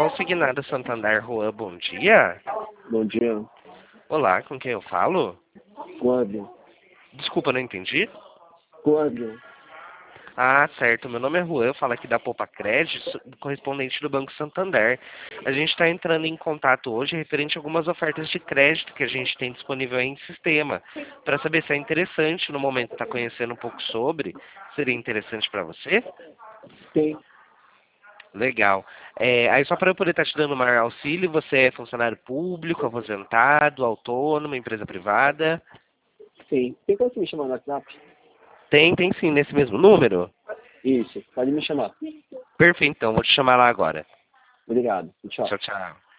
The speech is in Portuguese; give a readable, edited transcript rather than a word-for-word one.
Consignado Santander Juan, bom dia. Bom dia. Olá, com quem eu falo? Cláudio. Desculpa, não entendi. Cláudio. Ah, certo. Meu nome é Juan, eu falo aqui da Poupa Crédito, correspondente do Banco Santander. A gente está entrando em contato hoje referente a algumas ofertas de crédito que a gente tem disponível aí em sistema, para saber se é interessante no momento estar conhecendo um pouco sobre. Seria interessante para você? Sim. Legal. Aí só para eu poder estar te dando maior auxílio, você é funcionário público, aposentado, autônomo, empresa privada? Sim. Tem como você me chamar no WhatsApp? Tem sim, nesse mesmo número? Isso. Pode me chamar. Perfeito, então, vou te chamar lá agora. Obrigado. Tchau. Tchau, tchau.